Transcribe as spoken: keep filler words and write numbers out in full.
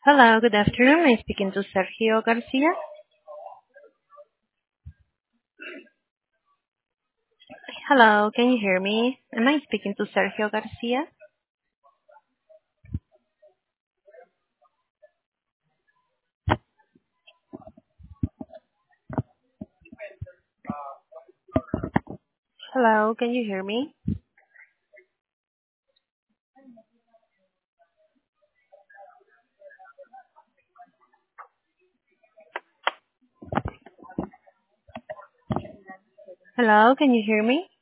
Hello, good afternoon. I'm speaking to Sergio Garcia. Hello, can you hear me? Am I speaking to Sergio Garcia? Hello, can you hear me? Hello, can you hear me?